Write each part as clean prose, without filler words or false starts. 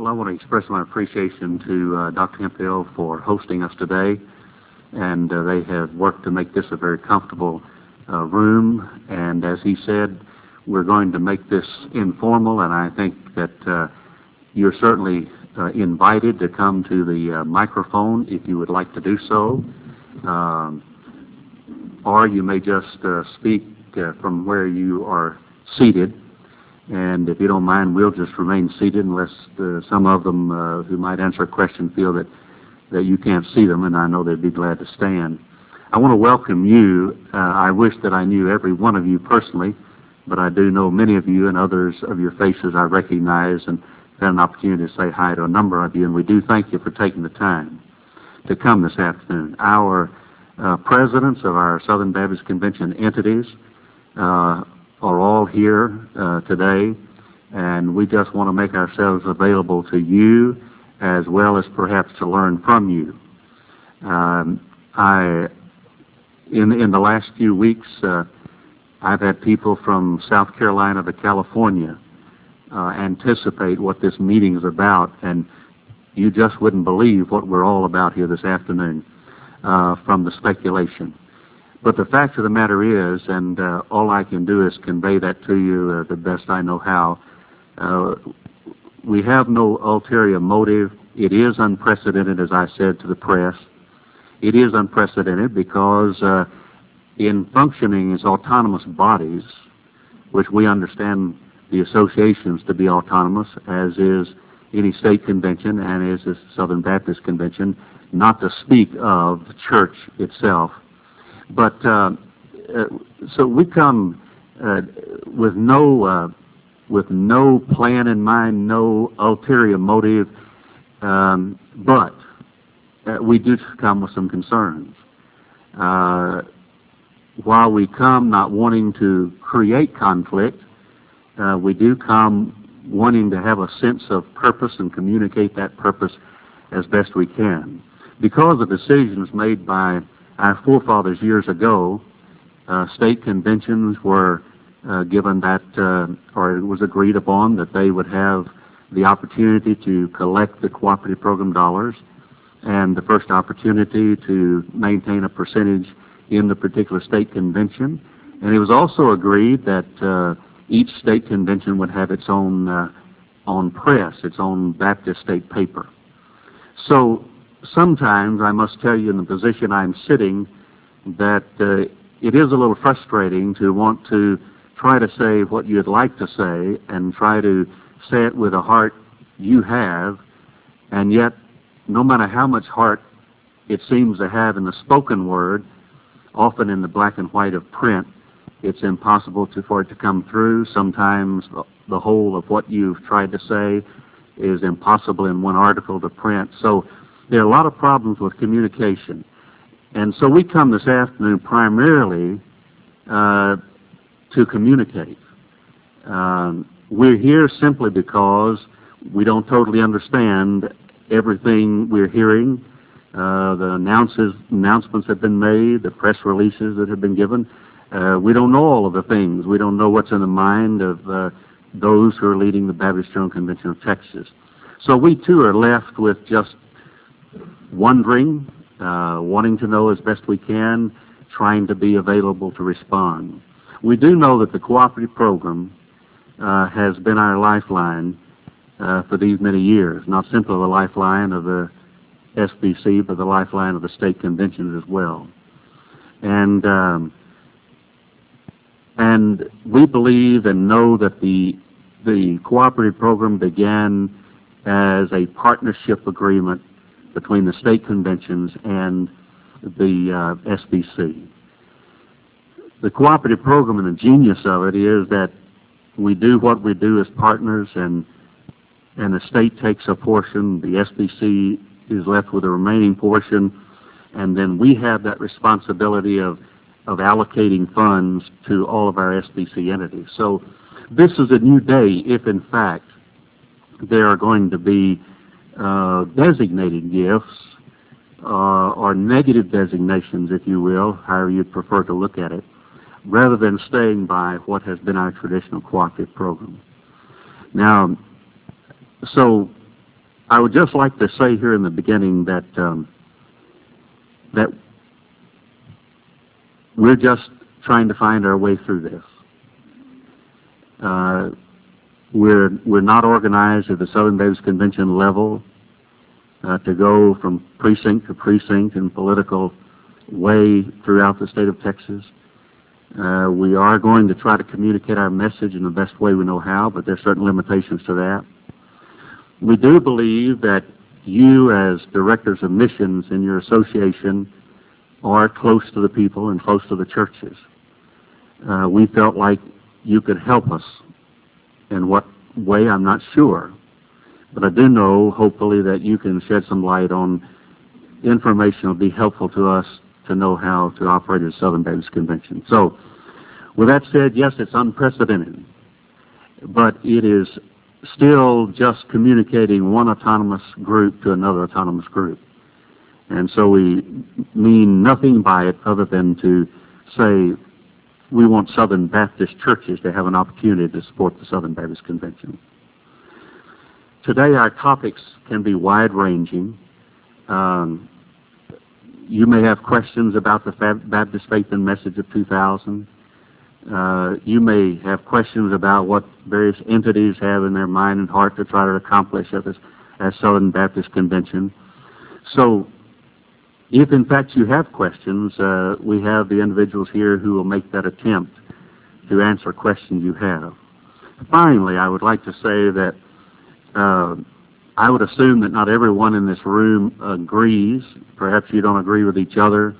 Well, I want to express my appreciation to Dr. Hemphill for hosting us today, and they have worked to make this a very comfortable room, and as he said, we're going to make this informal, and I think that you're certainly invited to come to the microphone if you would like to do so, or you may just speak from where you are seated. And if you don't mind, we'll just remain seated unless some of them who might answer a question feel that you can't see them, and I know they'd be glad to stand. I want to welcome you. I wish that I knew every one of you personally, but I do know many of you, and others of your faces I recognize, and had an opportunity to say hi to a number of you, and we do thank you for taking the time to come this afternoon. Our presidents of our Southern Baptist Convention entities are all here today, and we just want to make ourselves available to you as well as perhaps to learn from you. In the last few weeks, I've had people from South Carolina to California anticipate what this meeting is about, and you just wouldn't believe what we're all about here this afternoon from the speculation. But the fact of the matter is, and all I can do is convey that to you the best I know how, we have no ulterior motive. It is unprecedented, as I said to the press. It is unprecedented because in functioning as autonomous bodies, which we understand the associations to be autonomous, as is any state convention and as is the Southern Baptist Convention, not to speak of the church itself. But so we come with no plan in mind, no ulterior motive, but we do come with some concerns. While we come not wanting to create conflict, we do come wanting to have a sense of purpose and communicate that purpose as best we can. Because of decisions made by our forefathers years ago, state conventions were given that, or it was agreed upon that they would have the opportunity to collect the cooperative program dollars and the first opportunity to maintain a percentage in the particular state convention. And it was also agreed that each state convention would have its own press, its own Baptist state paper. So sometimes I must tell you in the position I'm sitting that it is a little frustrating to want to try to say what you'd like to say and try to say it with a heart you have, and yet no matter how much heart it seems to have in the spoken word, often in the black and white of print, it's impossible for it to come through. Sometimes the whole of what you've tried to say is impossible in one article to print. So there are a lot of problems with communication. And so we come this afternoon primarily to communicate. We're here simply because we don't totally understand everything we're hearing. The announcements have been made, the press releases that have been given. We don't know all of the things. We don't know what's in the mind of those who are leading the Baptist General Convention of Texas. So we too are left with just wondering, wanting to know as best we can, trying to be available to respond. We do know that the cooperative program has been our lifeline for these many years, not simply the lifeline of the SBC, but the lifeline of the state conventions as well. And we believe and know that the cooperative program began as a partnership agreement between the state conventions and the SBC. The cooperative program, and the genius of it is that we do what we do as partners, and the state takes a portion, the SBC is left with the remaining portion, and then we have that responsibility of allocating funds to all of our SBC entities. So this is a new day if, in fact, there are going to be designated gifts or negative designations, if you will, however you'd prefer to look at it, rather than staying by what has been our traditional cooperative program. Now, so I would just like to say here in the beginning that that we're just trying to find our way through this. We're not organized at the Southern Baptist Convention level to go from precinct to precinct in political way throughout the state of Texas. We are going to try to communicate our message in the best way we know how, but there are certain limitations to that. We do believe that you, as directors of missions in your association, are close to the people and close to the churches. We felt like you could help us. In what way, I'm not sure. But I do know, hopefully, that you can shed some light on information that will be helpful to us to know how to operate at Southern Baptist Convention. So, with that said, yes, it's unprecedented, but it is still just communicating one autonomous group to another autonomous group. And so we mean nothing by it other than to say we want Southern Baptist churches to have an opportunity to support the Southern Baptist Convention. Today our topics can be wide-ranging. You may have questions about the Baptist Faith and Message of 2000. You may have questions about what various entities have in their mind and heart to try to accomplish at Southern Baptist Convention. So, if in fact you have questions, we have the individuals here who will make that attempt to answer questions you have. Finally, I would like to say that I would assume that not everyone in this room agrees. Perhaps you don't agree with each other.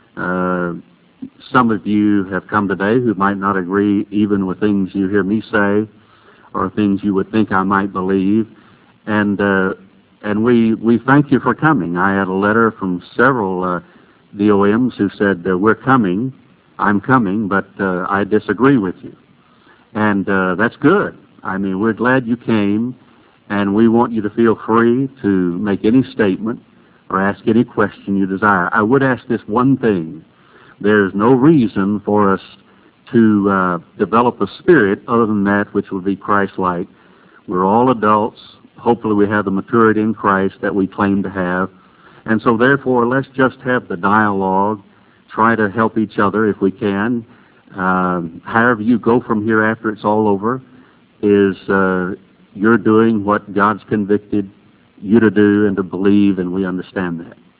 Some of you have come today who might not agree even with things you hear me say or things you would think I might believe. And we thank you for coming. I had a letter from several DOMs who said, we're coming, I'm coming, but I disagree with you. And that's good. I mean, we're glad you came, and we want you to feel free to make any statement or ask any question you desire. I would ask this one thing. There's no reason for us to develop a spirit other than that which will be Christ-like. We're all adults. Hopefully we have the maturity in Christ that we claim to have. And so therefore, let's just have the dialogue, try to help each other if we can. However you go from here after it's all over is you're doing what God's convicted you to do and to believe, and we understand that.